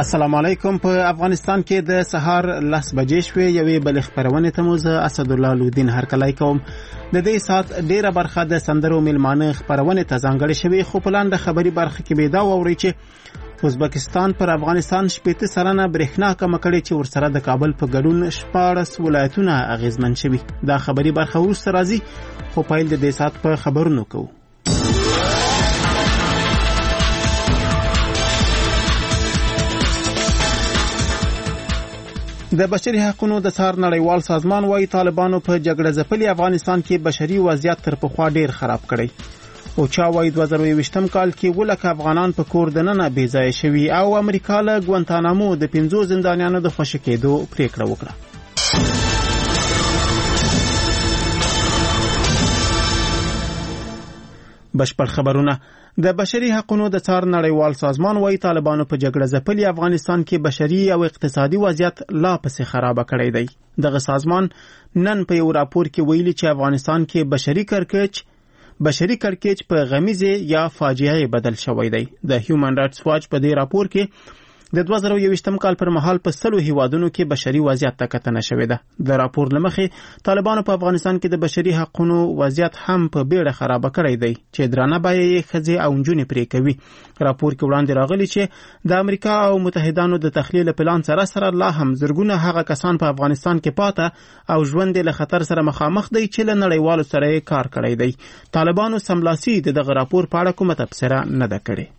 السلام علیکم. په افغانستان کې د سهار 10 بجې شوې یوې بل خبرونه ته موزه اسد الله لودین هرکلی کوم. د دې سات ډیره برخه د سندرو ملمانه خبرونه ته ځانګړې شوې، خو په لاندې خبري برخه کې به دا ووري چې ازبکستان پر افغانستان 80 سلنه برېښنا کم کړي چې ورسره د کابل په ګډون 14 ولایتونه اغیزمن شوي. دا خبري برخه وروسته راځي، خو پایل د دې سات په خبرونو کوو. د بشري حقوقو د څار نړیوال سازمان وايي طالبانو په جګړه ځپلي افغانستان کې بشري وضعیت تر پخوا ډیر خراب کړی. او چا وايي 2020م کال کې ولکه افغانان په کور دننه بې ځای شوي او امریکا له ګوانتانامو د 15 زندانیانو د خوشی کېدو پریکړه وکړه. بشپړ خبرونه. د بشري حقوقو د څار نړیوال سازمان وايي طالبانو په جګړه ځپلي افغانستان کې بشري او اقتصادي وضعیت لا پسې خراب کړی دی. دغه سازمان نن په یو راپور کې ویلي چې افغانستان کې بشري کړکېچ په غمیزه یا فاجعه بدل شوی دی. د هیومن رائټس واچ په دې راپور کې د 2020م کال پر مهال په 100 هیوادونو کې بشري وضعیت ته کتنه شوې ده. د راپور لمخې طالبانو په افغانستان کې د بشري حقوقو وضعیت هم په بیړه خراب کړی دی چې درانه بیې خځې او نجونې پرې کوي. راپور کې وړاندې راغلی چې د امریکا او متحدانو د تخلیل پلان سره لا هم زرګونه هغه کسان په افغانستان کې پاته او ژوند له خطر سره مخامخ دي چې له نړیوالو سره کار کړی دی. طالبانو سملاسي دغه راپور په اړه کومه تبصره نه ده کړې.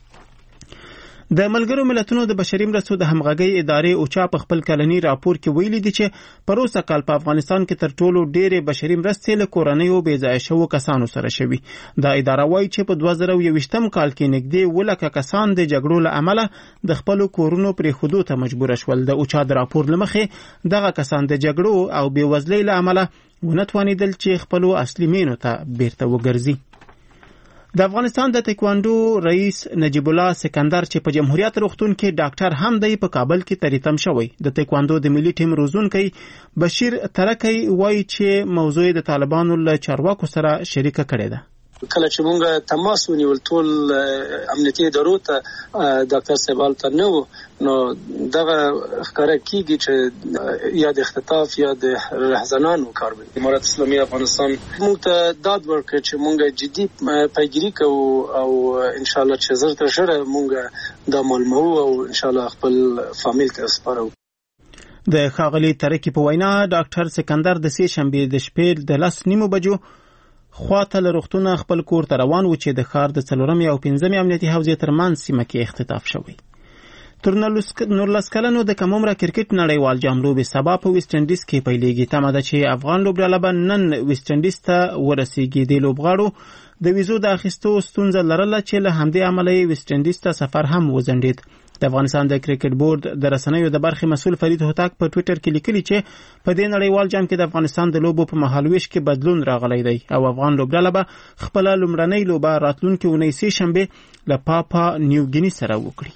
د ملګرو ملتونو د بشري مرستو د همغږي ادارې اوچا په خپل کلنی راپور کې ویلي دي چې پروسه کال په افغانستان کې تر ټولو ډېرې بشري مرستې له کورنیو بې ځای شوو کسانو سره شوي. دا اداره وایي چې په 2020م کال کې نږدې ولکه کسان د جګړو له امله د خپل کورونو پرېښودو ته مجبور شول. د اوچا د راپور لمخې دغه کسان د جګړو او بېوزلۍ له امله ونتوانېدل چې خپل اصلي مینو ته بیرته وګرځي. د افغانستان د تایکواندو رئیس نجیب الله سکندر چې په جمهوریت روغتون کې ډاکټر هم دی په کابل کې تریتم شوی. د تایکواندو د ملي ټیم روزونکی بشیر ترکی وایي چې موضوع د طالبانو له چارواکو سره شریکه کړې ده. کله چې مونږ تماس ونیول ټول امنیتي ادارو ته ډاکټر صاحب ته نو دغه ښکاره کیږي چې یا د اختطاف یا د رهزنانو کار وي. امارات اسلامي افغانستان مونږ ته داد ورکړي چې مونږ جدي پیگیری کوو او ان شاء الله چې زر تر ژره مونږ دا معلومو او ان شاء الله خپل فامیل ته سپارو. د ښاغلي ترکی په وینا ډاکټر سکندر د سې شنبې د شپې د 10:30 بجو خواته له روغتونه خپل کور ته روان و چې د ښار د 4 او 5 امنیتي حوزې ترمنځ سیمه کې اختطاف شوی. تر 19 کلنو د کم عمره کرکټ نړیوال جام لوبې سبا په ویسټ انډیز کې پیلېږي. تمه ده چې افغان لوبډله به نن ویسټ انډیز ته ورسیږي. د لوبغاړو د ویزو د اخیستو ستونزه لرله چې له همدې امله یې ویسټ انډیز ته سفر هم وځنډید. د افغانستان د کرکټ بورډ د رسنیو د برخې مسؤل فرید هوتک په ټوئیټر کې لیکلي چې په دې نړیوال جام کې د افغانستان د لوبو په مهالويش کې بدلون راغلی دی او افغان لوبډله به خپل لومړنۍ لوبه راتلونکي اونۍ سې شنبه له پاپا نیو ګینی سره وکړي.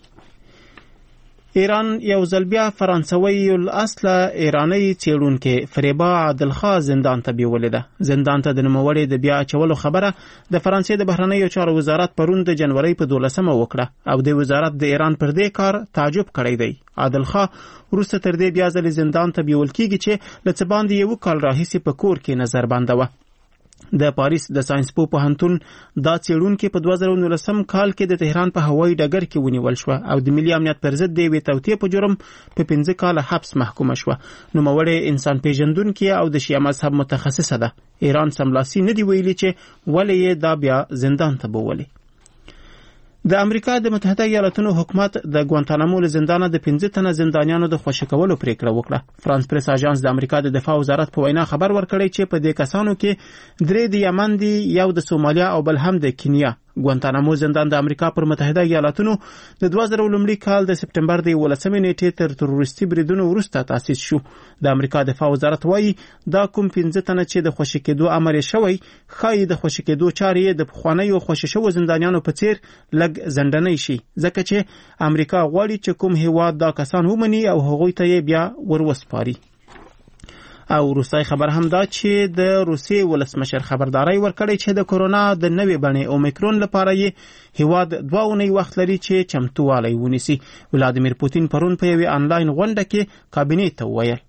ایران یو ځل بیا فرانسوي الاصل ایرانی څېړونکي فریبا عادلخا زندان ته بیولې ده. زندان ته د نوموړې د بیا اچولو خبره د فرانسې د بهرنیو چارو وزارت پرون د جنوري په 12مه وکړه او د وزارت د ایران پر دې کار تعجب کړی دی. عادلخا وروسته تر دې بیا ځل زندان ته بیول کیږي چې له څه باندې یو کال راهیسې په کور کې نظر بنده و. د پاریس د ساينس پوهنتون دا څېړونکي په 2019 کال کې د تهران په هوایي ډګر کې ونیول شو او د ملي امنیت پر ضد د یوې توطئې په جرم په 15 کاله حبس محکومه شو. نوموړې انسان پیژندونکي او د شیعه مذهب متخصصه ده. ایران سملاسي نه دی ویلي چې ولې یې دا بیا زندان ته بوولي. د امریکا د متحده ایالاتونو حکومت د ګوانتانامو له زندانه د 15 تنه زندانیانو د خوشی کولو پریکړه وکړه. فرانس پریس اژانس د امریکا د دفاع وزارت په وینا خبر ورکړی چې په دې کسانو کې 3 د یمن دي، یو د سومالیا او بل هم د کینیا. ګوانتانامو زندان د امریکا پر متحده ایالاتونو د 2000 کال د سپټمبر د 18 نیټې تر تروریستي بریدونو وروسته تاسیس شو. د امریکا دفاع وزارت وایي دا کوم 15 تنه چې د خوشی کېدو امر شوی خای د خوشی کېدو چارې د خوانیو خوشی شو زندانیانو په څیر لګ زندنۍ شي، ځکه چې امریکا غواړي چې کوم هیواد دا کسان ومني او هغوی ته بیا وروسپاري. او روسي خبر هم دا چې د روسي ولسمشر خبرداري ورکړی چې د کورونا د نوې بڼې اومیکرون لپاره یې هیواد 2 اونۍ وخت لري چې چمتووالی ونیسي. ولادیمیر پوتین پرون په یوې آنلاین غونډه کې کابینې ته وویل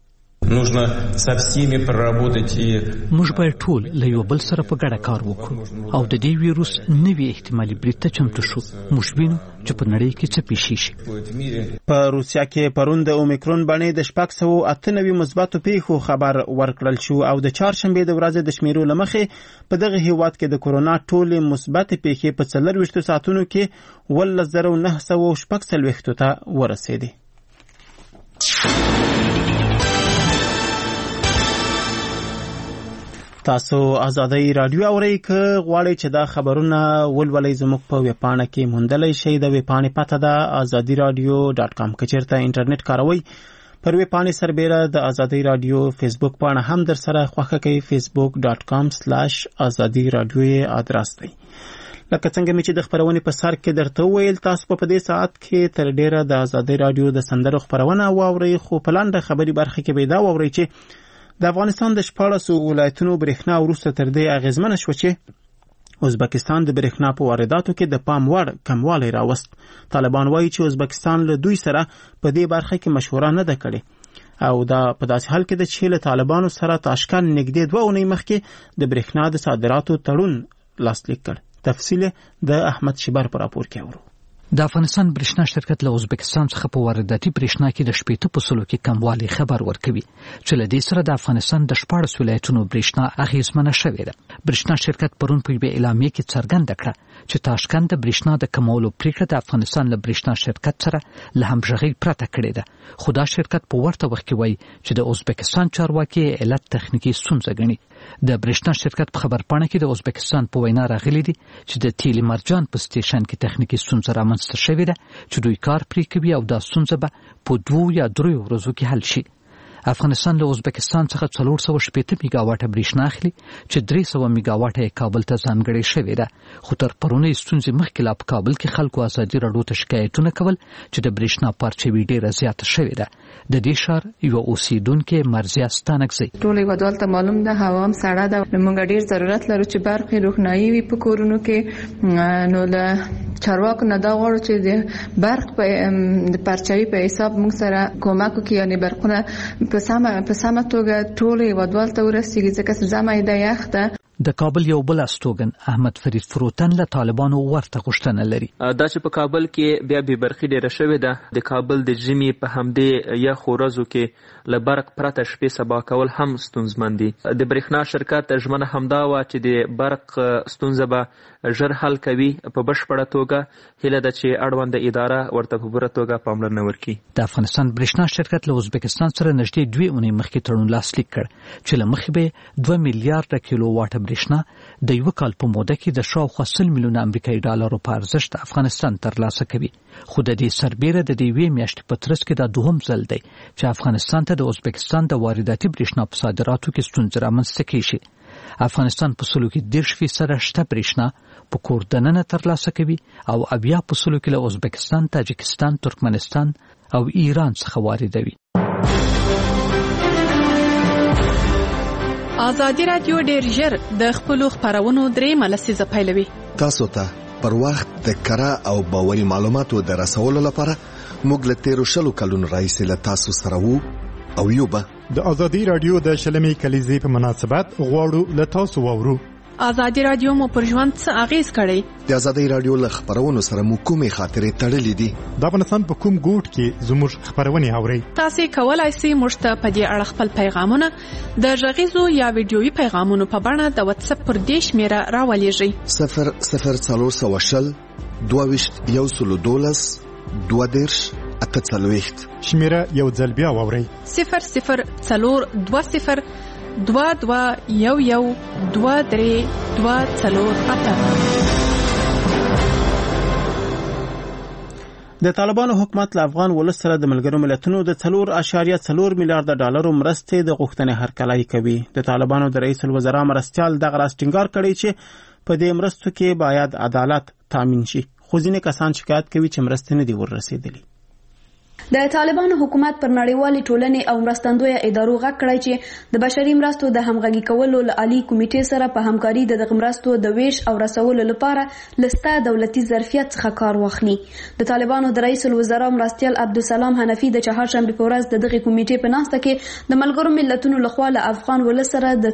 موږ باید ټول له یو بل سره په ګډه کار وکړو او د دې ویروس نوې احتمالي برید ته چمتو شو. موږ وینو چې په نړۍ کې څه پیښ شي. په روسیا کې پرون د اومیکرون بڼې د 698 مثبتو پیښو خبر ورکړل شو او د چهارشنبې د ورځې د شمیرو له مخې په دغه هیواد کې د کورونا ټولې مثبت پیښې په 24 ساعتونو کې 11946 ته ورسېدې. تاسو آزادۍ رادیو اورئ. که غواړئ چې دا خبرونه ولولئ زموږ په ویبپاڼه کې موندلی شئ. د ویبپاڼې پته ده azadiradio.com. که چېرته انټرنیټ کاروئ پر ویبپاڼې سربیره د آزادۍ رادیو فیسبوک پاڼه هم در سره خوښه کوئ. facebook.com/azadiradio ادرس دی. لکه څنګه مې چې د خبرونې په سر کې درته وویل، تاسو په دې ساعت کې تر ډیره د آزادۍ رادیو د سندرو خبرونه واورئ، خو په لنډه خبري برخه کې به دا واورئ چې د افغانستان د 14 ولایتونو برېښنا وروسته تر دې اغیزمنه شوه چې ازبکستان د برېښنا په وارداتو کې د پام وړ کموالی راوست. طالبان وایي چې ازبکستان له دوی سره په دې برخه کې مشوره نه ده کړې او دا په داسې حال کې ده چې له طالبانو سره تاشکند نږدې 2 اونۍ مخکې د برېښنا د صادراتو تړون لاسلیک کړ. تفصیل د احمد شبر په راپور کې اورو. د افغانستان برېښنا شرکت له ازبکستان څخه په وارداتي برېښنا کې د 80% کې کموالی خبر ورکوي چې له دې سره د افغانستان د 14 ولایتونو برېښنا اغیزمنه شوې ده. برېښنا شرکت پرون په یوه اعلامیه کې څرګنده کړه چې تاشکند د برېښنا د کمولو پریکړه د افغانستان له برېښنا شرکت سره له همغږۍ پرته کړې ده. خو دا شرکت په ورته وخت کې وایي چې د ازبکستان چارواکي علت تخنیکی ستونزه ګڼي. د برېښنا شرکت په خبرپاڼه کې د ازبکستان په وینا راغلي دي چې د تیل مرجان په سټیشن کې تخنیکی ستونزه رامنځته شوې ده چې دوی کار پرې کوي او دا ستونزه به په 2 یا 3 ورځو کې حل شي. افغانستان له ازبکستان څخه 480 میگاواټه برېښنا اخلي چې 300 میگاواټه کابل ته ځانګړې شوې ده. خو تر پرونی ستونزې مخکې لا په کابل کې خلکو آزادي راډیو ته شکایتونه کول چې د برېښنا پارچوي ډېره زیاته شوې ده. د دې ښار یو اوسیدونکو مرزیا ستانکزی ټولې ودوال ته معلوم ده هوا هم سړه ده. موږ ډېر ضرورت لرو چې برقي روښنايي وي په کورونو کې. نو له چارواکو نه دا غواړو چې د برق په پارچوي په حساب موږ سره کومک وکړي، یعنی برقونه په سمه توګه ټولې ودوال ته ورسیږي ځکه زمای د یخ ده. د کابل یو بل استوګن احمد فرید فروتن له طالبانو ورته غوښتنه لري. دا چې په کابل کې بیا به برخي ډیره شوې ده. د کابل د ژمي په همدې یا خورزو کې له برق پرته شپې سبا کول هم ستونزمن دي. د برېښنا شرکت ژمنه همدا و چې د برق ستونزه به ژر حل کوي په بشپړه توګه. هیله ده چې اړوند اداره ورته په پوره توګه پاملرنه وکړي. د افغانستان برېښنا شرکت له ازبکستان سره نږدې 2 اونۍ مخکې تړون لاسلیک کړ چې له مخې به 2 میلیارډ کیلو واټه برېښنا د یو کال په موده کې د شاوخوا 100 میلیونه امریکایي ډالرو په ارزښت افغانستان ترلاسه کوي. خو د دې سربیره د دې وی میاشتې په ترڅ کې دا دوهم ځل دی چې افغانستان ته د ازبکستان د وارداتي برېښنا په صادراتو کې ستونزې رامنځته کیږي. افغانستان په 30% شته برېښنا په کور دننه ترلاسه کوي او 80% له ازبکستان، تاجکستان، ترکمنستان او ایران څخه واردوي. آزادي رادیو ډېر ژر د خپلو خبرونو درېیمه لسیزه پیلوي. تاسو ته پر وخت د کره او باوري معلوماتو د رسولو لپاره موږ له 13 کلونو راهیسې له تاسو سره وو او یو به د آزادي رادیو د شلمې کلیزې په مناسبت غواړو له تاسو واورو. آزادي رادیو مو پر ژوند څه اغیز کړی؟ د آزادي رادیو له خبرونو سره مو کومې خاطرې تړلې دي؟ د افغانستان په کوم ګوټ کې زموږ خبرونه اورئ؟ تاسو کولای شئ موږ ته په دې اړه خپل پیغامونه د غږیزو یا ویډیويي پیغامونو په بڼه د واتس اپ پر دې شمیره راولېږئ. 00420 22 112 22 48 شمیره یو ځل بیا واورئ. 00420 2211 23 د طالبانو حکومت له افغان ولس سره د ملګرو ملتونو د 4.4 میلیارډ ډالرو مرستې د غوښتنې هرکلی کوي. د طالبانو د رئیس الوزرا مرستیال دغه راز ټینګار کړی چې په دې مرستو کې باید عدالت تامین شي، خو ځینې کسان شکایت کوي چې مرستې نه دي ورسېدلې. د طالبانو حکومت پر نړیوالې ټولنې او مرستندویه ادارو غږ کړی چې د بشري مرستو د همغږي کولو له عالی کمیټې سره په همکاري د مرستو د ویش او رسولو لپاره لسته دولتي ظرفیت څخه کار واخلي. د طالبانو د رئیس الوزرا مرستیال عبدالسلام حنفي د چهارشنبې په ورځ د دغه کمیټې په ناسته کې د ملګرو ملتونو لخوا له افغان ولس سره د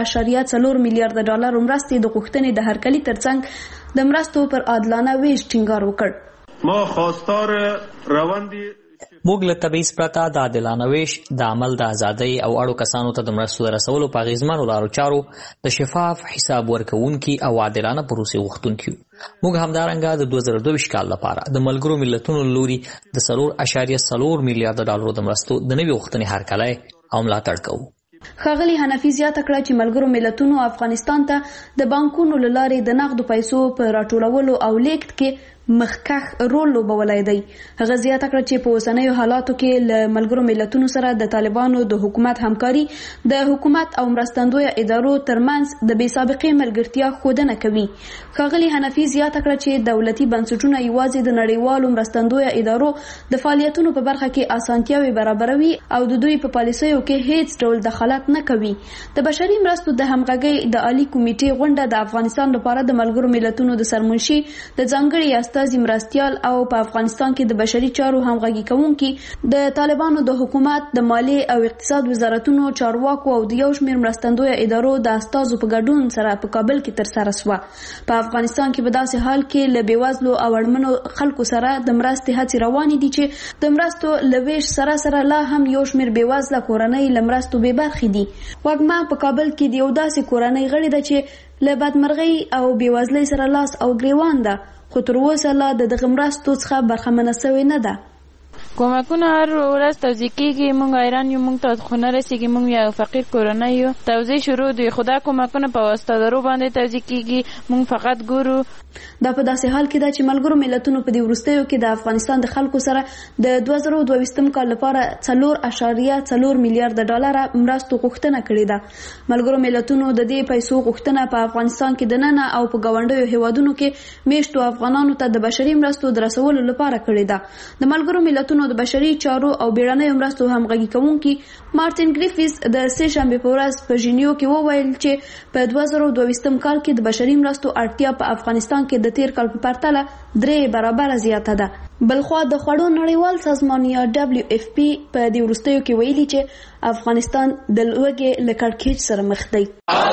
4.4 میلیارډ ډالر مرستې د غوښتنې د هرکلي ترڅنګ د مرستو پر عادلانه ویش ټینګار وکړ. ما خواستار روندي موږ له تبعیض پرته د عادلانه ویش د عمل د ازادۍ او اړو کسانو ته د مرستو د رسولو په اغیزمنو لارو چارو د شفاف حساب ورکوونکي او عادلانه پروسې غوښتونکي یو. موږ همدارنګه د 2022 کال لپاره د ملګرو ملتونو لوري د 4.4 میلیارډ ډالرو د مرستو د نوي غوښتنې هرکلی او ملاتړ کوو. ښاغلي حنفي زیاته کړه چې ملګرو ملتونو افغانستان ته د بانکونو له لارې د نقدو پیسو په راټولولو او لیږد کې مخکښ رول لوبولی دی. هغه زیاته کړه چې په اوسنیو حالاتو کې له ملګرو ملتونو سره د طالبانو د حکومت همکاري د حکومت او مرستندویه ادارو ترمنځ د بې سابقې ملګرتیا ښودنه کوي. ښاغلي حنفي زیاته کړه چې دولتي بنسټونه یوازې د نړیوالو مرستندویه ادارو د فعالیتونو په برخه کې اسانتیاوې برابروي او د دوی په پالیسیو کې هیڅ ډول دخالت نه کوي. د بشري مرستو د همغږۍ د عالی کمیټې غونډه د افغانستان لپاره د ملګرو ملتونو د سرمنشي د ځانګړي استازي مرستیال او په افغانستان کې د بشري چارو همغږي کوونکي د طالبانو د حکومت د مالی او اقتصاد وزارتونو چارواکو او د یو شمېر مرستندویه ادارو د استازو په ګډون سره په کابل کې ترسره شوه. په افغانستان کې په داسې حال کې له بېوزلو او اړمنو خلکو سره د مرستې هڅې روانې دي چې د مرستو له ویش سره لا هم یو شمېر بېوزله کورنۍ له مرستو بې برخې دي. وږمه په کابل کې د یو داسې کورنۍ غړې ده چې له بدمرغۍ او بېوزلۍ سره لاس او ګریوان ده، خو تر اوسه لا د دغه مرستو څخه برخمنه سوې نه ده. کمکونه هر ورځ توزیع کیږي، موږ حیران یو، موږ ته خو نه رسیږي، موږ یو فقیر کورنۍ یو. توزیع شروع دی، خو دا کمکونه په واسطه درو باندې توزیع کیږي، موږ فقط ګورو. دا په داسې حال کې ده چې ملګرو ملتونو په دې وروستیو کې د افغانستان د خلکو سره د 2022 کال لپاره 4.4 میلیارډ ډالر مرستو غوښتنه کړې ده. ملګرو ملتونو د دې پیسو غوښتنه په افغانستان کې دننه او په ګاونډیو هیوادونو کې میشتو افغانانو ته د بشري مرستو د رسولو لپاره کړې ده. د ملګرو ملتونو د بشري چارو او بیړنیو مرستو همغږي کوونکي مارټین ګریفیس د سه شنبې په ورځ په ژینیو کې وویل چې په 2022 کال کې د بشري مرستو اړتیا په افغانستان کې د تیر کال په پرتله 3 برابره زیاته ده. بلخوا د خوړو نړیوال سازمان یا WFP په دې وروستیو کې ویلي چې افغانستان د لوږې له کړکېچ سره مخ دی.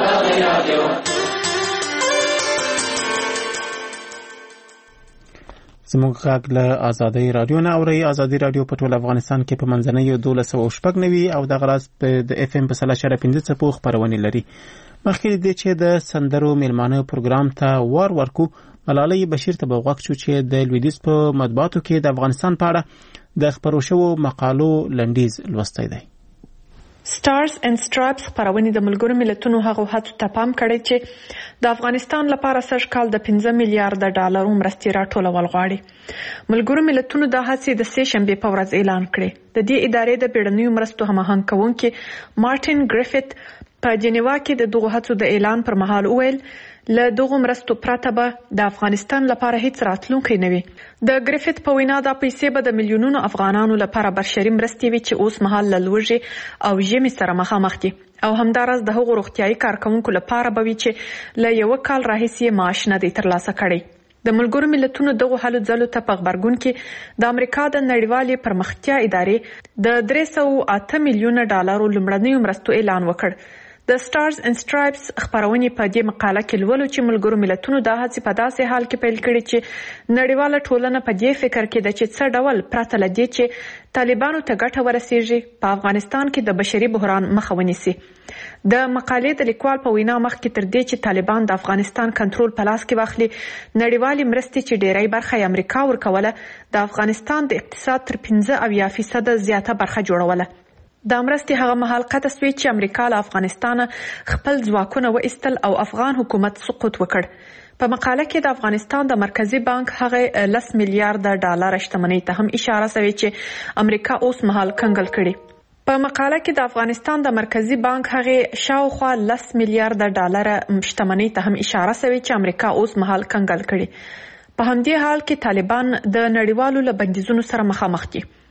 زموږ غږ له ازادۍ رادیو نه اورئ. ازادۍ رادیو په ټول افغانستان کې په منځنیو 1290 او د غراس د FM په 3.5 څپو خپرونې لري. مخکې دې چې د سندرو میلمانه پروګرام ته ورکو، ملالۍ بشیر ته بغوښ شو چې د لویدیز په مطبوعاتو کې د افغانستان په اړه د خبرو شوو مقالو لنډیز لوستی دی. سټارز اینڈ سټرایپس خپرونې د ملګرو ملتونو هغو هڅو ته پام کړی چې د افغانستان لپاره سږ کال د 15 میلیارډ ډالرو مرستې راټولول غواړي. ملګرو ملتونو دا هڅې د سه شنبې په ورځ اعلان کړې. د دې ادارې د بیړنیو مرستو هماهنګ کوونکي مارټین ګریفیت په جنیوا کې د دغو هڅو د اعلان پر مهال وویل له دغو مرستو پرته به د افغانستان لپاره هیڅ راتلونکی نه وي. د ګریفیت په وینا دا پیسې به د میلیونونو افغانانو لپاره بشري مرستې وي چې اوس مهال له لوږې او ژمي سره مخامخ دي، او همداراز د هغو روغتیايي کارکوونکو لپاره به وي چې له یو کال راهیسې معاش نه دی ترلاسه کړی. د ملګرو ملتونو دغو هلو ځلو ته په غبرګون کې د امریکا د نړیوالې پرمختیا ادارې د 308 میلیونه ډالرو لومړنیو مرستو اعلان وکړ. د سټارز اینڈ سټرایپس خپرونې په دې مقاله کې لولو چې ملګرو ملتونو دا هڅې په داسې حال کې پیل کړي چې نړیواله ټولنه په دې فکر کې ده چې څه ډول پرته له دې چې طالبانو ته ګټه ورسیږي په افغانستان کې د بشري بحران مخه ونیسي. د مقالې د لیکوال په وینا مخکې تر دې چې طالبان د افغانستان کنټرول په لاس کې واخلي، نړیوالې مرستې چې ډیری برخه یې امریکا ورکوله د افغانستان د اقتصاد تر 15% زیاته برخه جوړوله. دا مرستې هغه مهال قطع شوې چې امریکا له افغانستانه خپل ځواکونه وایستل او افغان حکومت سقوط وکړ. په مقاله کې د افغانستان د مرکزی بانک هغه 10 میلیارډ ډالر شتمنۍ ته هم اشاره شوې چې امریکا اوس مهال کنګل کړي. په مقاله کې د افغانستان د مرکزی بانک هغه شاوخوا 10 میلیارډ ډالر شتمنۍ ته هم اشاره شوې چې امریکا اوس مهال کنګل کړي. په همدې حال کې طالبان د نړیوالو له بندیزونو سره مخامخ دي.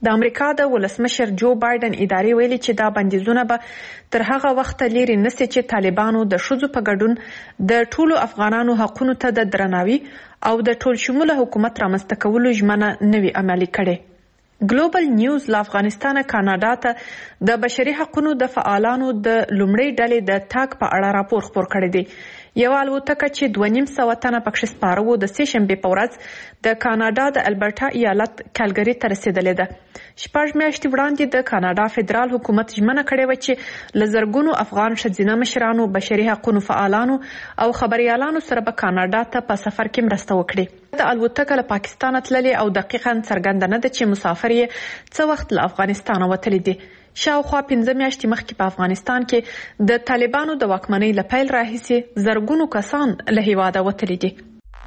د امریکا د ولسمشر جو بایدن ادارې ویلي چې دا بندیزونه به تر هغه وخته لري نشي چې طالبانو د ښځو په ګډون د ټولو افغانانو حقونو ته د درناوي او د ټول شموله حکومت رامنځته کولو ژمنه نوي عملي کړي. ګلوبل نیوز له افغانستانه کاناډا ته د بشري حقونو د فعالانو د لومړۍ ډلې د تاګ په اړه راپور خپور کړی دی. یو الوتکه چې 2,500 تنه پکښې سپاره وو د سې شنبې په ورځ د کاناډا د البرټا ایالت کالګری ته رسېدلې ده. 6 میاشتې وړاندې د کاناډا فدرال حکومت ژمنه کړې وه چې له زرګونو افغان ښځینه مشرانو، بشري حقونو فعالانو او خبریالانو سره به کاناډا ته په سفر کې مرسته وکړي. د الوتکه له پاکستانه تللې او دقیقاً څرګنده نه ده چې مسافر یې څه وخت له افغانستانه وتلی دي. شاوخوا 15 میاشتې مخکې په افغانستان کې د طالبانو د واکمنۍ له پیل راهیسې زرګونو کسان له هیواده وتلي دي.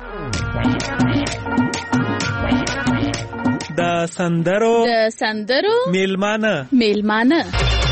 د سندرو میلمانه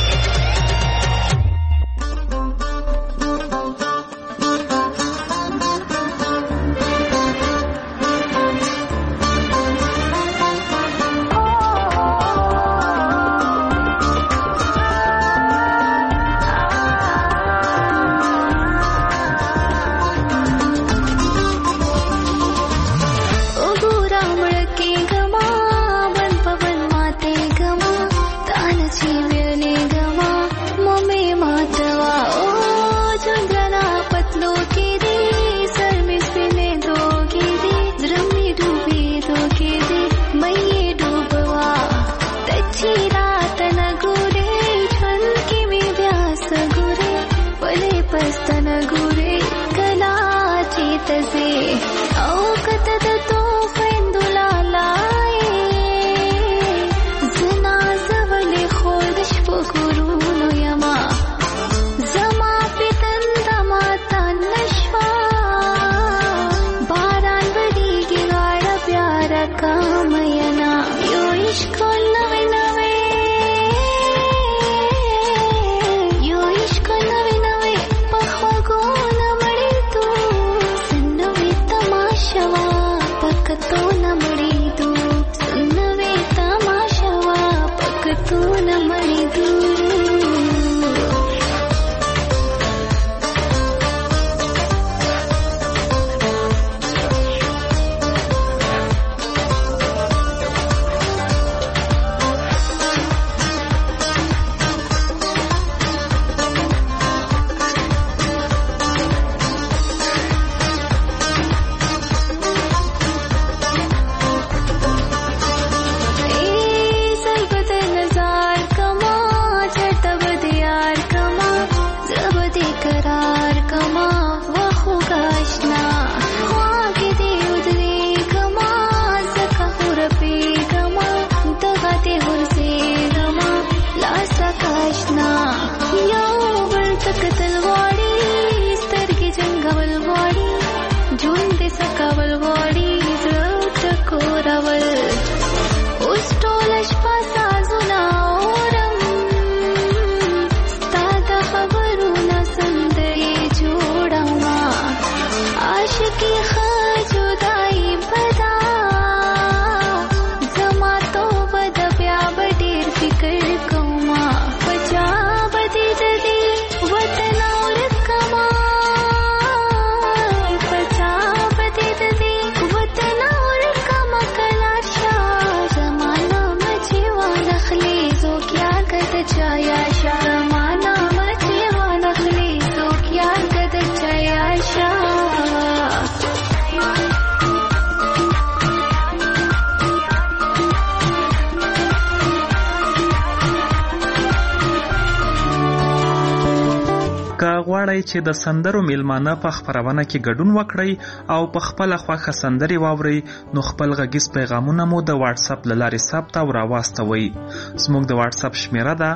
غواړئ چې د سندرو میلمانه په خپرونه کې ګډون وکړئ او په خپل خوښه سندرې واورئ نو خپل غږیز پیغامونه مو د واتس اپ له لارې ثبت او راواستوئ. زموږ د واتس اپ شمیره ده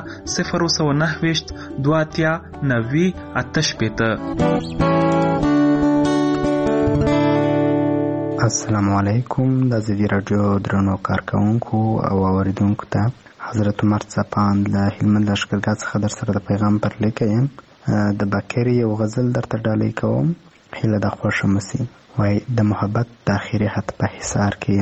029 2 90 88. السلام علیکم. د زوی رادیو درنو کارکونکو او اوریدونکو ته حضرت عمر څپان له هلمند لښکرګاه څخه در سره د پیغام پر لیکه یم. د باکرې یو غزل درته ډالۍ کوم، هیله د خوښه مسي. وای د محبت د اخري حد په حصار کې یم،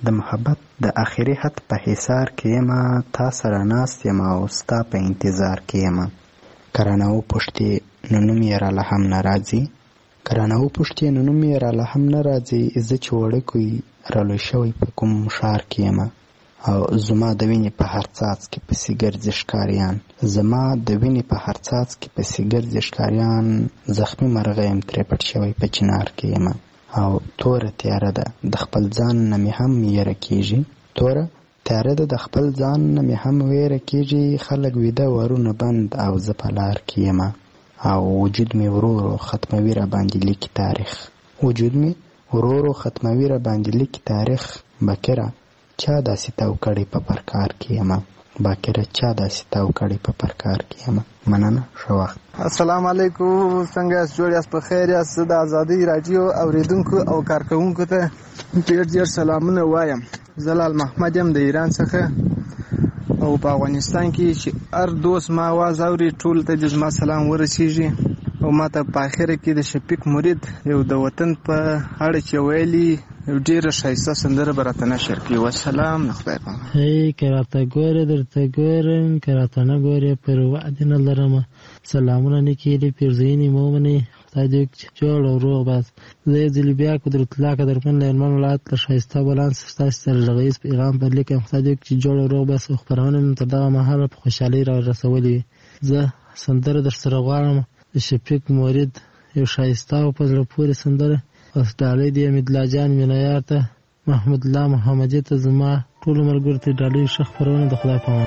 د محبت د اخري حد په حصار کې یم، تا سره ناست یم او ستا په انتظار کې یم. کرانه وپوښتې نو نوم یې راله هم نه راځي، کرانه وپوښتې نو نوم یې راله هم نه راځي. زه چې وړوکی رالوی شوی په کوم ښار کې یم، او زما د وینې په هر څاڅکي پسې ګرځي ښکاریان، زما د وینې په هر څاڅکي پسې ګرځي ښکاریان. زخمي مرغه یم ترې پټ شوی په چنار کې یم، او توره تیاره ده د خپل ځان نه مې هم یره کېږي، توره تیاره ده د خپل ځان نه مې هم ویره کېږي. خلک ویده ورونه بند او زه په لار کې یم، او وجود مې ورو ورو ختموي را باندې لیکي تاریخ، وجود مې ورو ورو ختموي را باندې لیکي تاریخ. بکره چا داسې تاو کړی په پرکار کې یم، باکره چا داسې تاو کړی په پرکار کې یم. مننه، ښه وخت. السلام علیکم، څنګه یاست؟ جوړ یاست؟ په خیر یاست؟ د ازادۍ راډیو اوریدونکو او کارکوونکو ته ډېر ډېر سلامونه وایم. زه لال محمد یم د ایران څخه، او په افغانستان کې چې هر دوست ما آواز اوري ټول ته د زما سلام ورسیږي. او ما ته په اخره کې د شفیق مرید یو د وطن په اړه چې ویلي یو ډېره ښایسته سندره به راته نشر کړي. والسلام، نه خدای پامان. هی که راته ګوره درته ګورم، که راته نه ګورې پر وعدې نه لرمه. سلامونه نیکې پیرزوینې مو ومنئ، خدای دې وکړي جوړ او روغ باز. زه یو ځلې بیا قدرت الله قدرمن له هلمند ولایت له ښایسته بولانس ستاسې سره غږیز پیغام پر لیکم. خدای دې وکړي جوړ او روغ باز. خپرونه مې تر دغه مهاله په خوشحالۍ را رسولې وي. زه سندره در سره غواړم د شفیق مرید، یو ښایسته او په زړه پورې سندره. اوس ډالۍ دې حمیدالله جان مینهیار ته، محمد الله محمدي ته، زما ټولو ملګرو ته ډالۍ. ښه خپرونه د خدای په امان.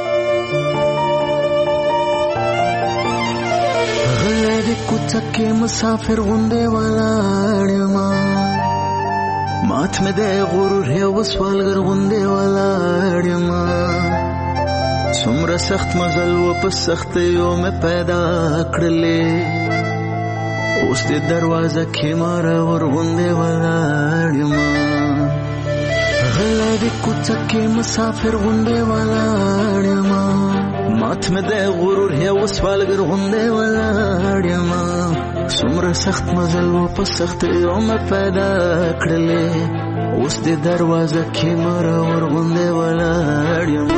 غلی د کوڅه کې مسافر غوندې ولاړ یمه، مات مې د غرور یو سوالګر غوندې ولاړ یمه. څومره سخت مزل و په سختیو مې پیدا کړلې، اوس د دروازه کې ماره ورغوندې ولاړ یمه. غلی د کوڅه کې مسافر غوندې ولاړ یمه، مات مې د غرور یو سوالګر غوندې ولاړ یمه. څومره سخت مزل و په سختیو مې پیدا کړلې، اوس د دروازه کې ماره ورغوندې ولاړ یمه.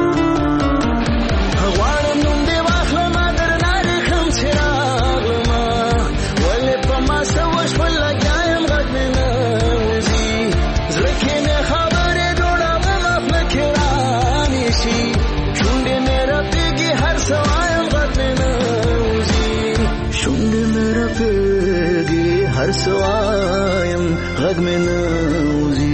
هر سوایم غږ مې نه وځي.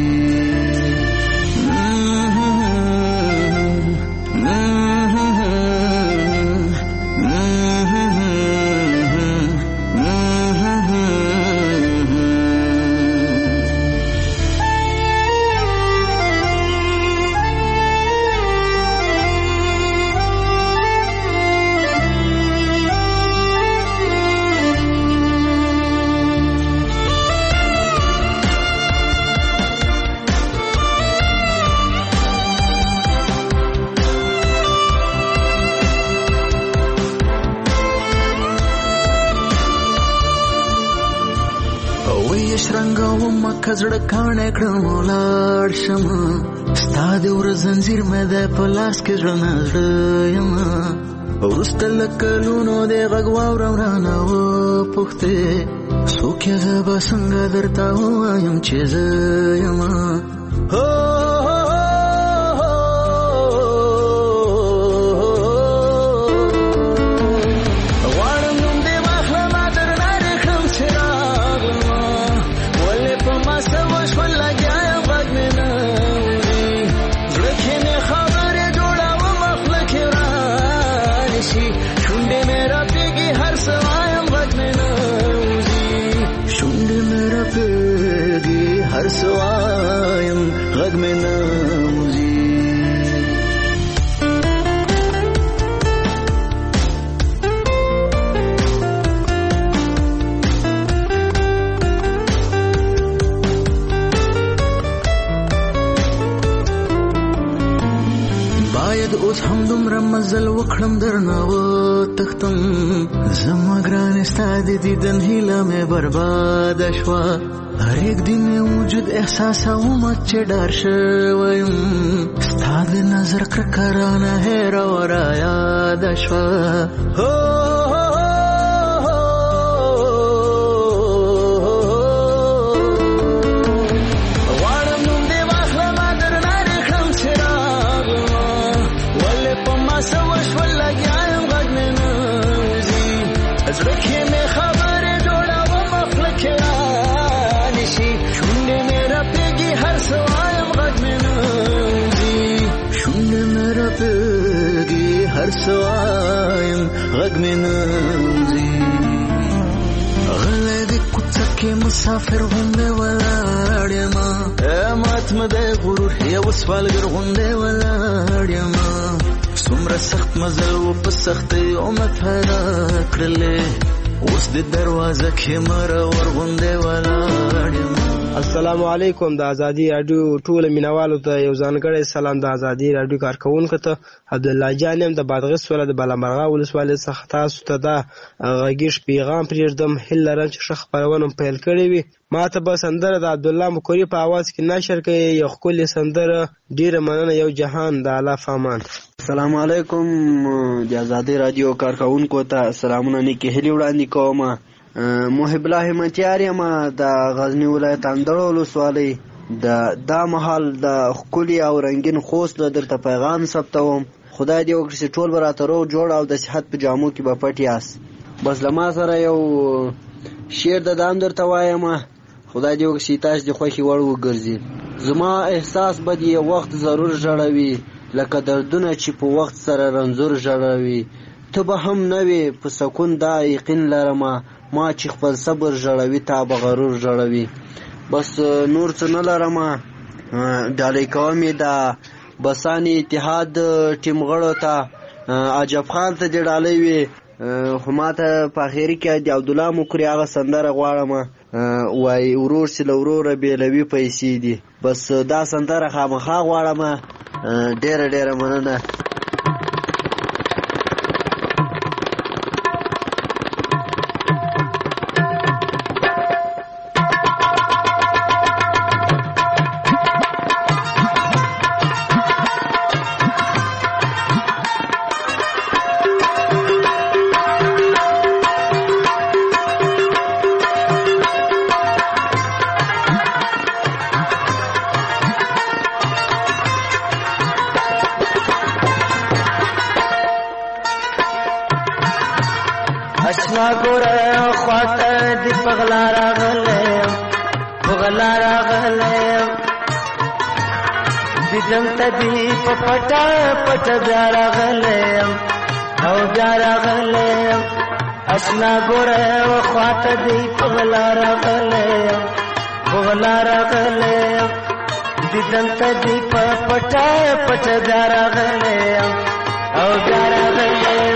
کزړه کاڼه کړم ولاړ شمه، ستا د ور زنځیر مې د په لاس کې زړه نه زړه یمه. وروسته له کلونو د غږ واورم رانه وپوښتې، څوک یې زه به څنګه درته ووایم چې زه یمه. هر سوایم غږ مې نه وځي. باید اوس هم دومره مزل وکړم درنه وتښتم زما ګرانې ستا د دیدن هیله مې برباده شوه هر یک دن مې وجود احساسوم چې ډار شوی یم ستا د نظر کرکه رانه هېره و رایاده شوه سوایم غږ مې نوځي غلی د کوڅه کې مسافر غوندې ولاړ یمه مات مې دی غرور یو سوالګر غوندې ولاړ یمه څومره سخت مزل و په سختیو مې پیدا کړلې اوس د دروازه کې مرور غوندې ولاړ یمه السلام علیکم. د ازادي راډیو ټول مینوالو ته یو ځانګړی سلام. د ازادي راډیو کارکونکو ته عبدالله جان یم د بادغیس ولایت د بالامرغه ولسوالۍ څخه تاسو ته دا غږیز پیغام پرېږدم. هیله لرم چې ښه خپرونه پیل کړې وي. ما ته به سندره د عبدالله مکوري په اواز کې نشر کوي. یو ښکلې سندره. ډېره مننه. یو جهان د الله فامان. السلام علیکم. د ازادي راډیو کارکونکو ته سلامونه نیکې هیلې وړاندې کوم. محب الله همتیار یم د غزنی ولایت اندړ ولسوالۍ. دا مهال د ښکلي او رنګین خوست درته پیغام ثبتوم. خدای دې وکړي چې ټول به راته روغ جوړ او د صحت په جامو کې به پټ یاست. بس له ما سره یو شعر د دام درته وایم. خدای دې وکړي چې تاسو د خوښې وړ وګرځي. زما احساس به دې یو وخت ضرور ژړوي لکه دردونه چې په وخت سره رنځور ژړوي. ته به هم نه وې په سکون دا یقین لرمه ما چې خپل صبر ژړوي تا به غرور ژړوي. بس نور څه نه لرمه. ډالۍ کوم یې د بسانې اتحاد ټیم غړو ته عجب خان ته دې ډالۍ وي. خو ما ته په اخري کې د عبدالله مکري هغه سندره غواړم وایي ورور چې له وروره بېلوي پیسې دي. بس دا سندره خامخا غواړم. ډېره ډېره مننه. پټا پټ بیا راغلم او بیا راغلم اشنا ګوره خواته دی پغلا راغلم پغلا راغلم دیدن ته دی پټا پټ بیا راغلم او بیا راغلم.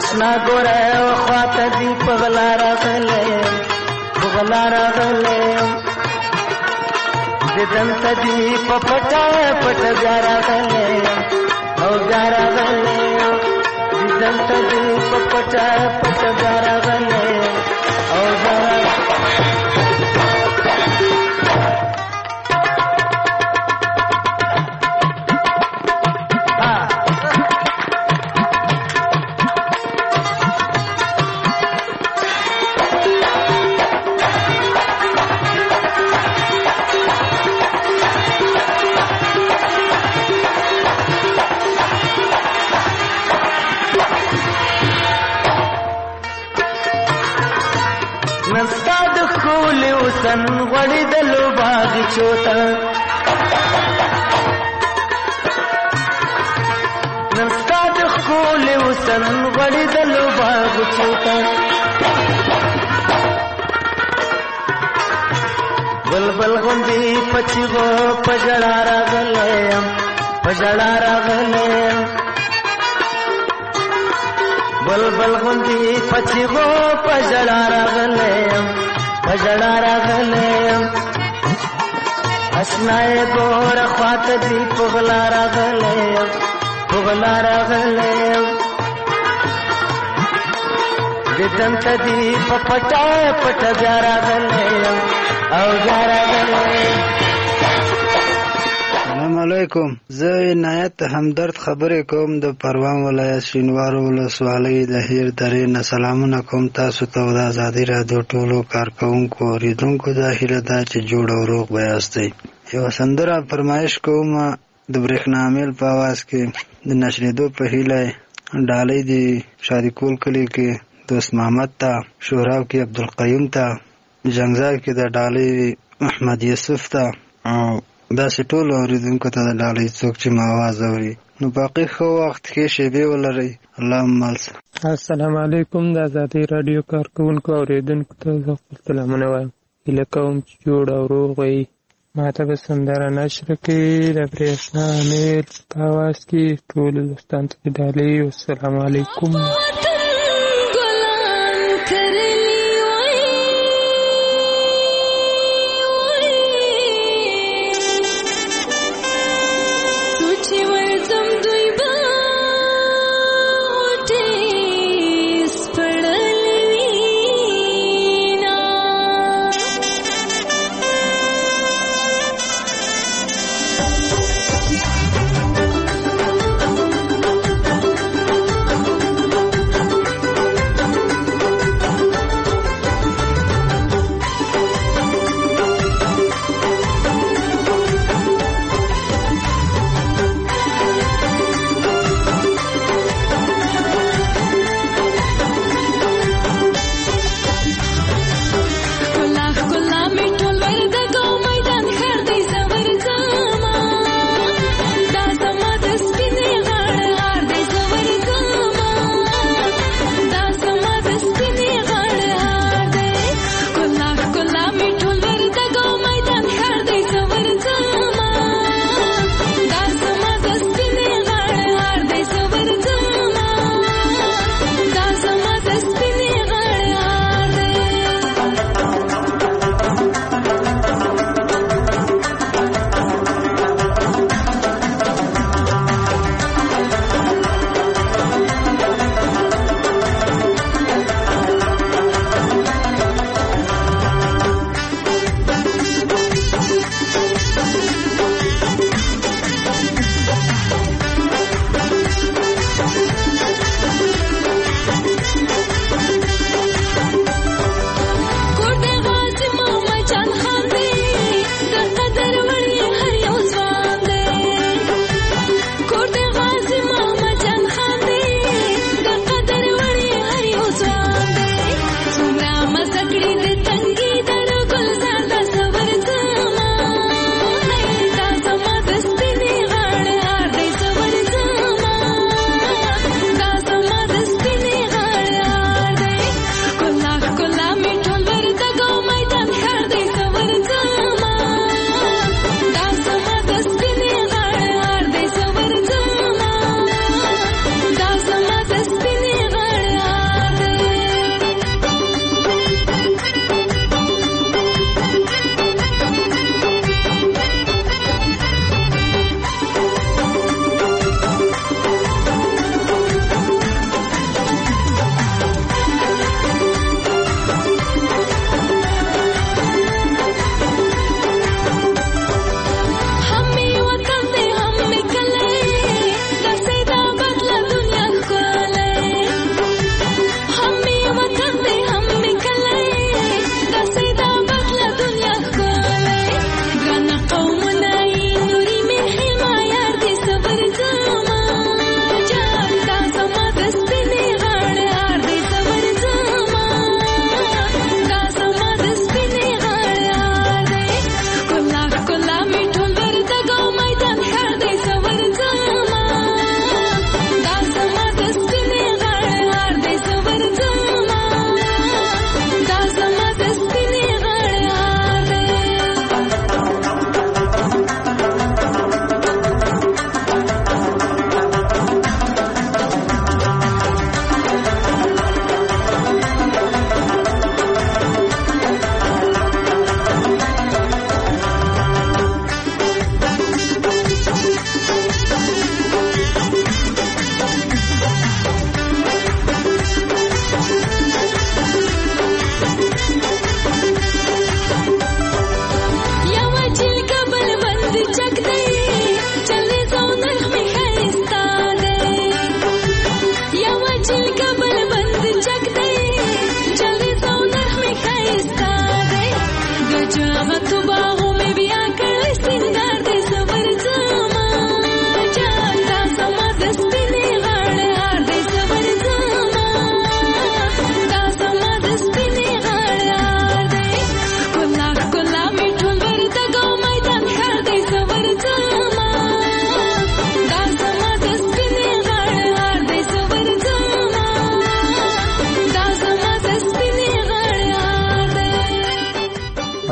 اشنا ګوره خواته دی پغلا راغله ددن تدی پپټا پټ بیا راغله او بیا راغله ددن تدی پپټا پټ بیا راغله او بیا سن غړي د لوباغ چوتا نستا د خول وسن غړي د لوباغ چوتا بلبل غوندي پچغو پجړا راغلم بلبل غوندي پچغو پجړا راغلم اشنای ګور خواط دی پغلا راغله ددن تدی پپټا پټ بیا راغله او بیا راغله. السلام علیکم. زه عنایت همدرد خبرې کوم د پروان ولایت شینوارو ولسوالۍ د هیر درې نه سلامونه کوم تاسو ته د ازادي رادیو ټولو کارکوونکو اوریدونکو د هیله ده چې جوړ او روغ به یاستئ. یوه سندره فرمایش کوم د برېښنا میل په اواز کې د نشرېدو په هیله ډالۍ دي شادي کول کلي کې دوست محمد ته، شوراو کې عبدالقیوم ته، جنګزار کې د ډالۍ محمد یوسف ته او داسې ټولو اوریدونکو ته د ډالۍ څوک چې ما آواز اوري. نو باقي ښه وخت ښې شېبې ولرئ. اللهم ملسه. السلام علیکم. د ازادي راډیو کارکوونکو اوریدونکو ته زه خپل سلامونه وایم. هیله کوم چې جوړ او روغ وئ. ما ته به سندره نشره کړي د برېښنا میل په اواز کې ټولو دوستانو ته ډالۍ. والسلام علیکم.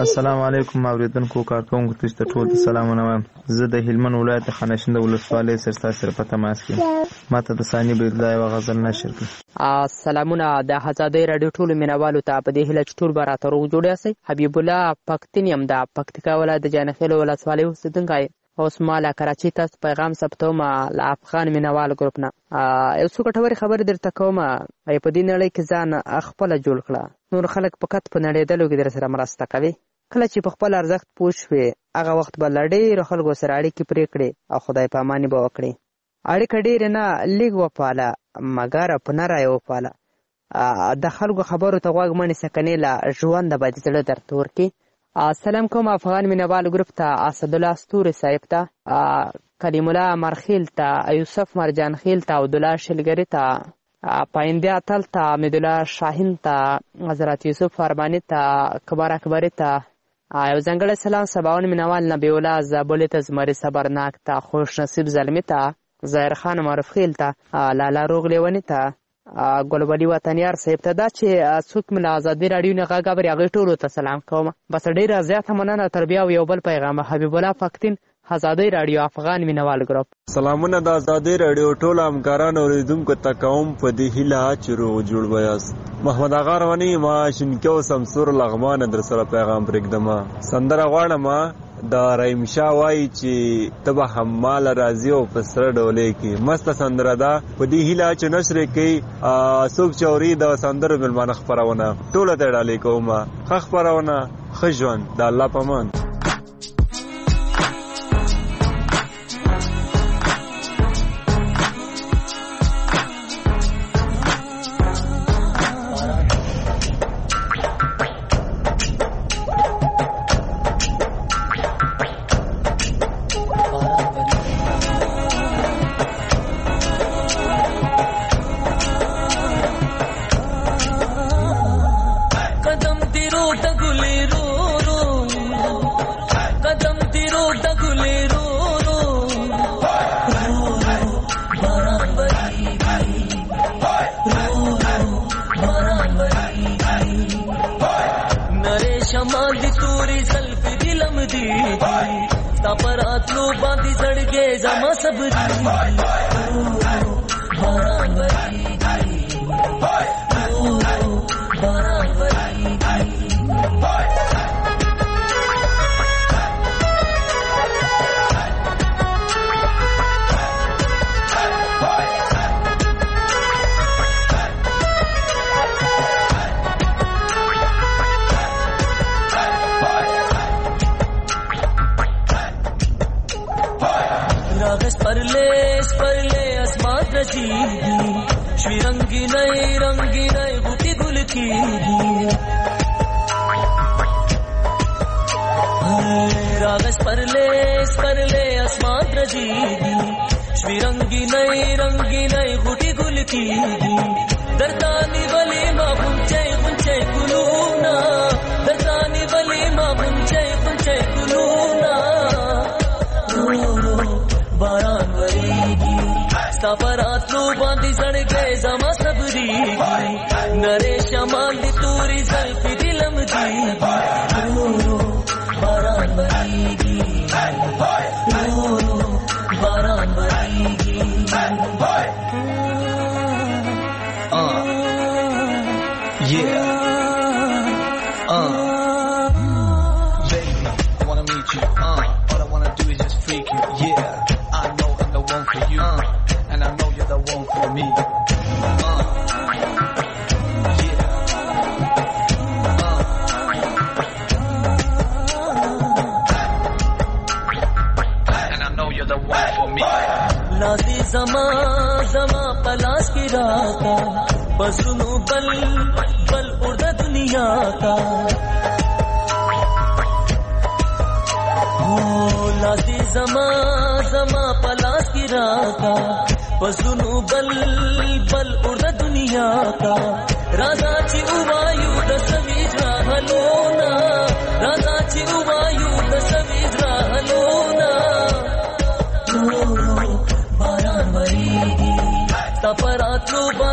السلام علیکم اوریدونکو کارکونکو تاسو ته ټول سلامونه وایم. زه د هلمند ولایت خانشند ولسوالۍ سرستا سره په تماس کې ماته د ثاني بيرلا یو غزل نشر کړ. سلامونه د آزادۍ رادیو ټول مینوالو ته په دې هیله چې ټول به راته روغ جوړ یاست. حبیب الله پښتون یم د پکتیکا ولایت د جانخیل ولسوالۍ اوسیدونکی اوس ما له کراچۍ تاسو پیغام ثبتوم له افغان مینوال ګروپ نه. یو څو ګټورې خبرې درته کوم. په دې نړۍ کې ځان خپله جوړ کړه، نور خلک فقط په نړېدلو کې در سره مرسته کوي. کله چې په خپل ارزښت پوه شوې هغه وخت به له ډېرو خلکو سره اړیکې پرې کړې او خدای پاماني به وکړې. اړیکه ډېرې نه لږ وپاله مګر په نره یې وپاله. د خلکو خبرو ته غوږ مه نیسه کنې له ژونده به دې زړه درته ورکړي. سلام کوم افغان مینوال ګروپ ته، اسدالله ستوري صاحب ته، کلیم الله مرخیل ته، یوسف مرجان خیل ته، عبدالله شلګري ته، پاینده اتل ته، حمیدالله شاهین ته، حضرت یوسف فرمانی ته، کبار اکبری ته، یو ځانګړی سلام سباون مینوال نبی الله زابلي ته، زمري صبرناک ته، خوش نصیب زلمی ته، ظاهر خان معروف خیل ته، لالا روغ لیونی ته، ګلبدي وطنیار صاحب ته. دا چې څوک مې له ازادي راډیو نه غږ اوري هغوی ټولو ته سلام کوم. بس ډېره زیاته مننه. تر بیا یو بل پیغام. حبیب الله پښتون، آزادۍ راډیو افغان مینوال ګروپ. سلامونه د آزادۍ راډیو ټول همکارانو اوریدونکو ته کوم په دې هیله چې روغ جوړ ویاست. محمد اغا رواني ما شینکیو سمسور لغمان در سره پیغام پرېږدم. سندره غواړم د رحیم شاه وایي چې ته به هممال راځي او په سره ډولۍ کې مسته سندره ده. په دې هیله چې نشر کوي څوک چې اوري د سندرو مېلمانه خپرونه ټوله ته ډالۍ کوم. ښه خپرونه، ښه ژوند، د الله په امان.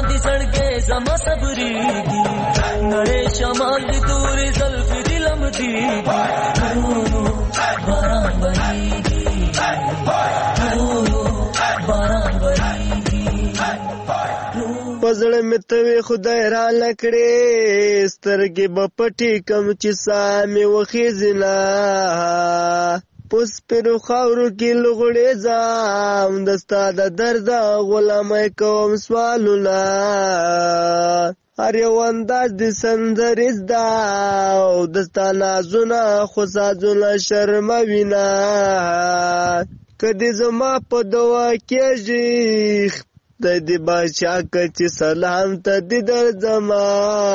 زما صبرېږي نړۍ شمال د تورې زلفې دلم دي پزړه مې ته خدای را لکړې سترګې به پټې کم چې ساه مې وخېزنا پوس پر خاورو کې لغړې ځم دستا د درد غلامۍ کوم سوالونه هر یو انداز د سندرې زده او دستا نازونه خو سازونه شرموینه که دې زما په دعا کېږي د دې باچا کچې سلام ته دې درځما.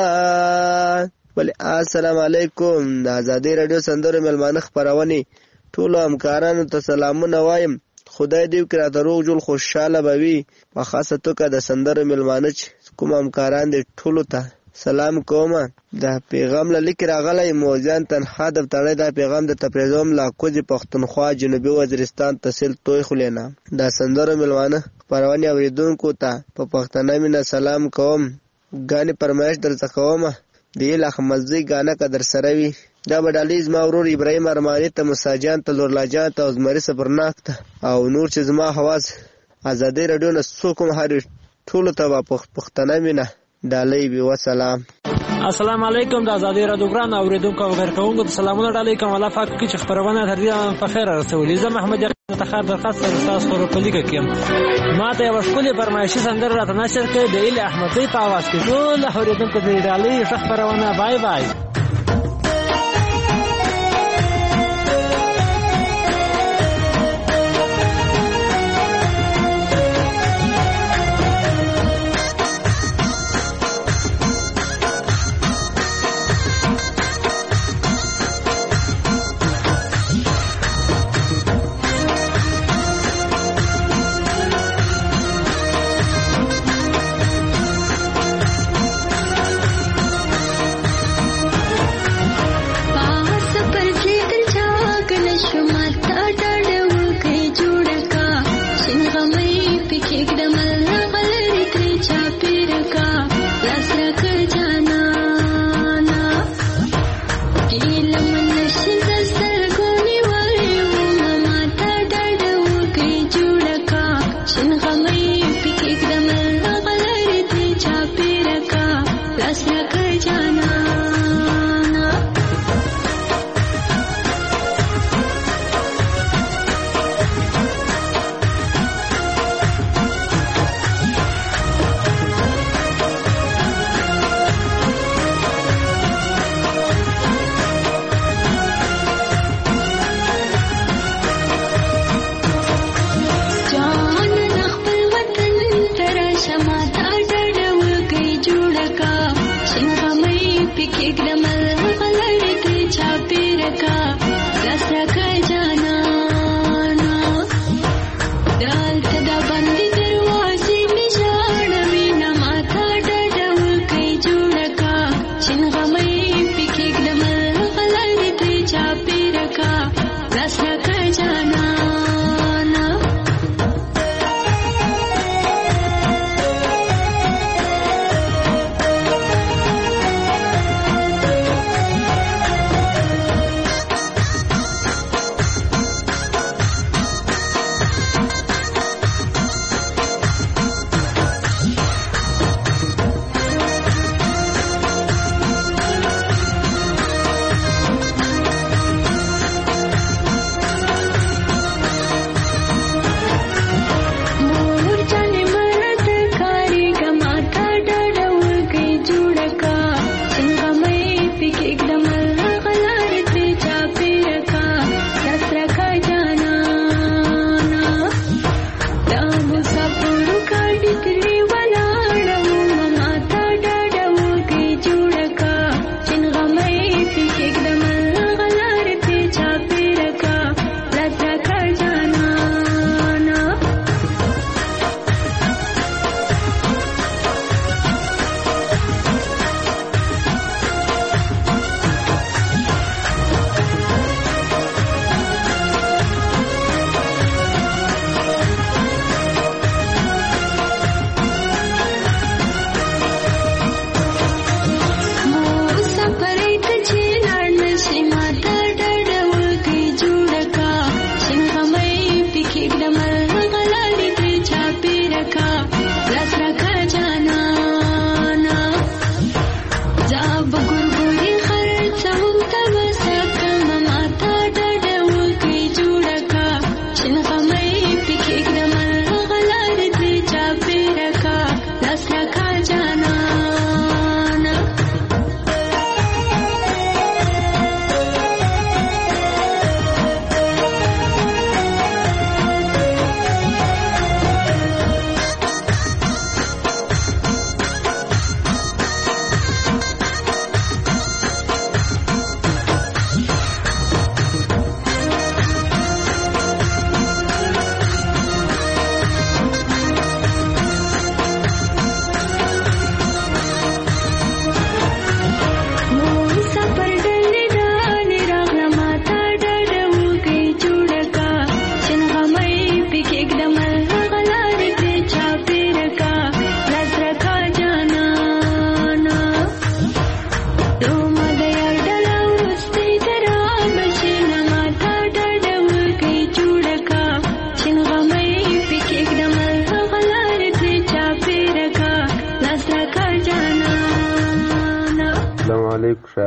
السلام علیکم. د ازادي راډیو سندرو مېلمانه خپرونې ټولو همکارانو ته سلامونه وایم. خدای دې وکړي راته روغ جوړ خوشحاله به وي. په خاصه توګه د سندرو مېلمانه چې کوم همکاران دې ټولو ته سلام کوم. دا پیغام له لیک راغلی موزیان تنها دفتړی. دا پیغام د تپریزوم لا کوزي پښتونخوا جنوبي وزیرستان تحصیل توی خلینا. دا سندرو مېلمانه خپرونې اوریدونکو ته په پښتنه مینه سلام کوم. غانې فرمایش درڅخه کوم د یل احمدزی غانه قدر سره وي. دا بدالی زما ورور ابراهیم ارمانی ته مساجان ته لورلاجان ته زمری صبرناک ته او نور چې زما حواس ازادي رادیو نه سوکم هر ټولو ته پښتنه مینه ډالۍ وي. وسلام. السلام علیکم. د ازادي رادیو ګران اوریدونکو او غیرکونکو ته سلامونه ډالۍ کوم. الله پاک کی چې خبرونه تر دې په خیر رسولي. زه محمد تخار درخواست تاسو سره په لیکه کې ما ته یو ښکلې فرمایشي سندره راته نشر کړې د ایل احمدزی په आवाज کې. ټول اوریدونکو ته ډالۍ خبرونه. بای بای.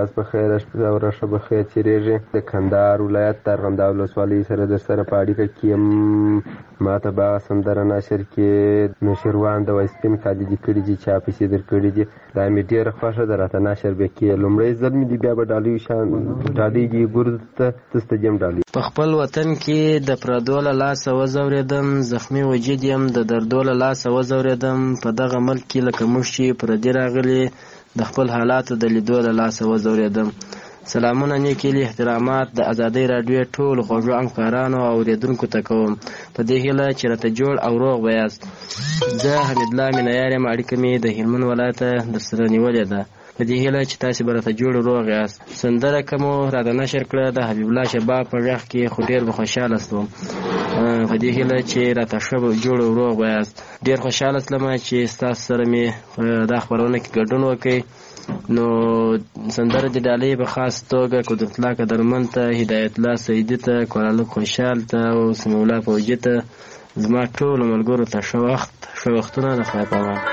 ورځ په خیر او راشه په خیر تېرېږي. د کندهار ولایت د ارغنداب ولسوالۍ سره در سره په اړیکه کې یم. ما ته به سندره نشر کې نوشیروان د وایسپین کالي دي کړي دي، چا پیسې در کړي دي. دا مې ډېره خوښه ده راته نشر به کې. لومړی ځل مې دي، بیا به ډالۍ ګورد ته تستجیم ډالۍ. په خپل وطن کې د پردو له لاسه وځورېدم، زخمي وجود یم د دردو له لاسه وځورېدم. په دغه ملک کې لکه موږ چې پردي راغلي، د خپل حالاتو د لیدو له لاسه وځورېدم. سلامونه نیک هیلې احترامات د ازادۍ راډیو ټولو خوږو همکارانو او اورېدونکو ته کوم، په دې هیله چې راته جوړ او روغ به یاست. زه حمیدالله مینهیار یم، اړیکه مې د هلمند ولایت در سره نیولې ده، په دې هیله چې تاسې به راته جوړ روغ یاست. سندره که مو راته نشر کړه د حبیب الله شباب په غږ کې، خو ډېر به خوشحاله شوم. په دې هیله چې راته ښه جوړ او روغ به یاست. ډېر خوشحاله شلم چې ستاسو سره مې دا خپرونه کې ګډون وکړئ. نو سندره د ډالۍ په خاص توګه قدرت الله قدرمن ته، هدایت الله سیدي ته، کورالک خوشحال ته او سمیع الله فوجي ته، زما ټولو ملګرو ته ښه وختونه د خدای په امان.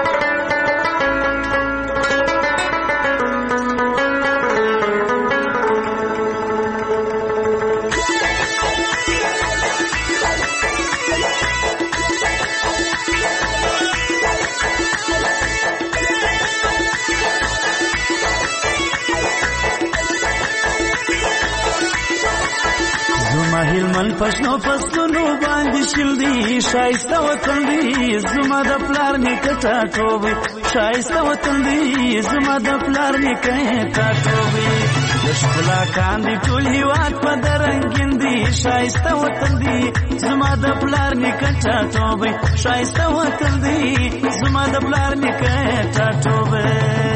هلمند پښنو فصلونو باندې شل دي، ښایسته وطن دی زما د پلار نیکه ټاټوبی. ښایسته وطن دی زما د پلار نیکه ټاټوبی. د ښکلا کاندي ټول هېواد په درنګین دی، ښایسته وطن دی زما د پلار نیکه ټاټوبی. ښایسته وطن دی زما د پلار نیکه ټاټوبی.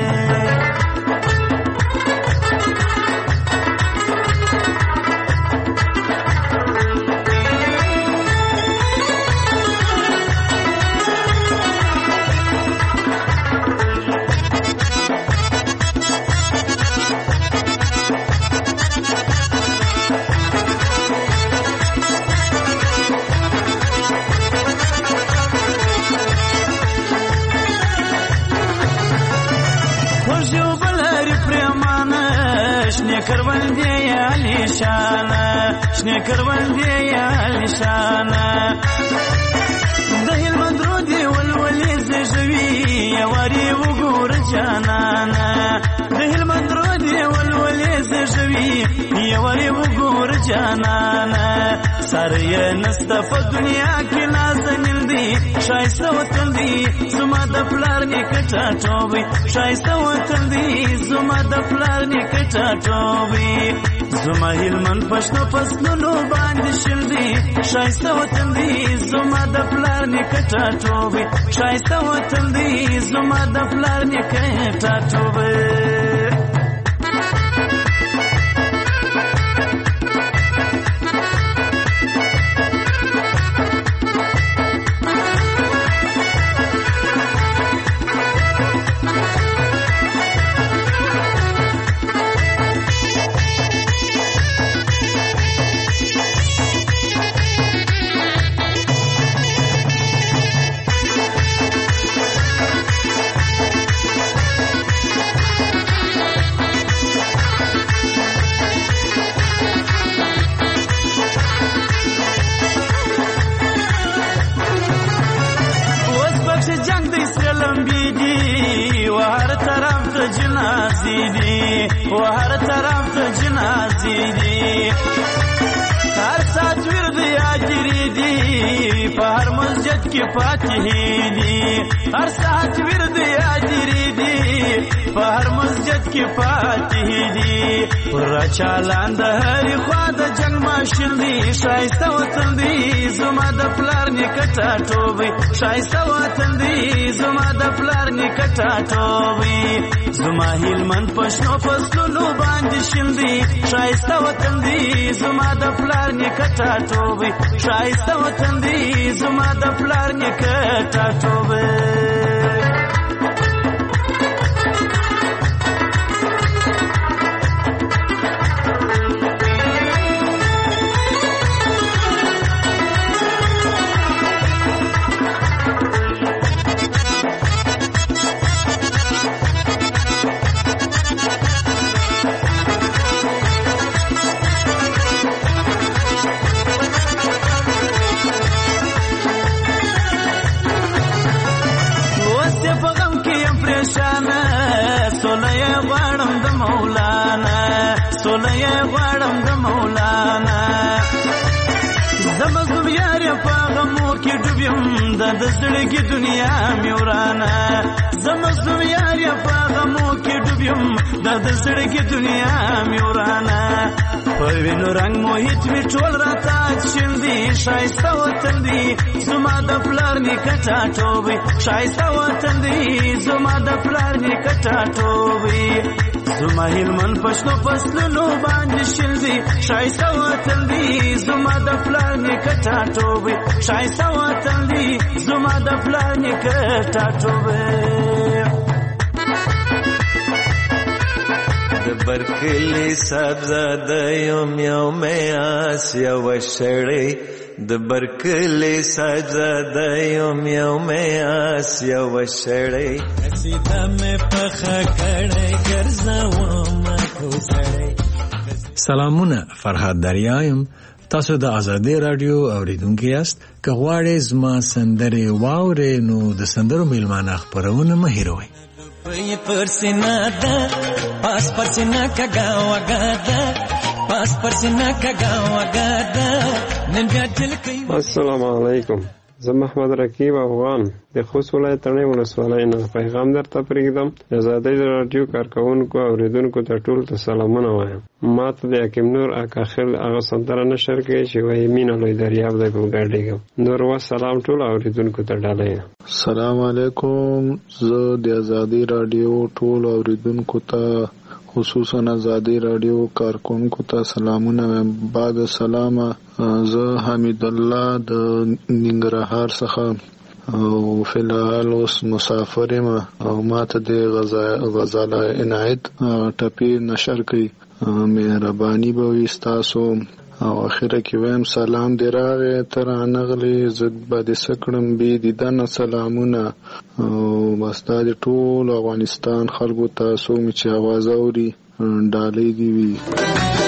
شنه کروندې علی شانه د هلمند رودې ولولې زژوي یوارې وګور جانانه. د هلمند رودې ولولې زژوي یوارې وګور جانانه. سره یې نسته په دنیا کې نازنین دی، ښایسته وطن دی زما د پلار نیکه ټاټوبی. ښایسته وطن دی زما د پلار نیکه ټاټوبی. زما هلمند پښتو فصلونو باندې شل دي، ښایسته وطن دی زما د پلار نیکه ټاټوبی. ښایسته وطن دی زما د پلار نیکه ټاټوبی. وهر طرف ته جنازې دي، هر ساعت ورد یاجري دي، په هر مسجد کې فاتحې دي. هر ساعت ورد یاجري دي، په هر مسجد کې فاتحې دي. پر چالان د هرې خوا د جنګ ماشین دي، ښایسته وطن دی زما د پلار نیکه ټاټوبی. ښایسته وطن دی زما د پلار نیکه ټاټوبی. زما هلمند پښتنو فصلونو باندې شین دی، ښایسته وطن دی زما د پلار نیکه ټاټوبی. ښایسته وطن دی زما د پلار نیکه ټاټوبی. ډوبیم د زړګي دنیا مې ورانه زمزم یار یا په غمو کې ډوبیم د زړګي دنیا مې ورانه په وینو رنگ محیط می ټول راته شیندي شایسته وطن دی زما د پلار نیکه ټاټوبي شایسته وطن دی زما د پلار نیکه ټاټوبي زما هلمن پښتو فصلونو باندې شیندي شایسته وطن دی زما د پلار نیکه ټاټوبي شایسته وطن دی زما د پلار نیکه ټاټوبي برکلی سبزاده یم یوم آس یو شړی د برکلی سبزاده یم یوم آس یو شړی سیده مې پخه کړی ګرځوم کوڅړی. سلامونه، فرهاد دریایم. تاسو د آزادی رادیو اوریدونکي یاست. که غواړئ زما سندرې واورئ نو د سندرو میلمانه خپرونه مه هېروئ. پی پرسینا دا پاس پرسینا کگا وگا دا پاس پرسینا کگا وگا دا نن بیا دل کوي. السلام علیکم، زه محمد رقیب افغان د خوست ولایت تڼۍ ولسوالۍ نه پیغام درته پرېږدم. د آزادۍ رادیو کارکوونکو اوریدونکو ته ټول ته سلامونه وایم. ما ته د حکیم نور اکا خیل هغه سندره نشر کوي چې وایي مینه لوی دریاب دی په ګډېږم. نور وسلام ټول اوریدونکو ته ډالۍ. السلام علیکم، زه د آزادۍ رادیو ټول اوریدونکو ته خصوصا آزادی رادیو کارکونکو ته سلامونه وایم. بعد سلامه، زه حمید الله د ننګرهار څخه او فلحال اوس مسافر یم او ماته د غزل عنایت ټپې نشر کړي. مهرباني به وي ستاسو. او اخره کې وایم سلام دې راغی ته رانغلې زه به دې څه کړم بې دیدنه سلامونه. او بس دا د ټول افغانستان خلکو ته څوک چې اواز اوري ډالۍ دې وي.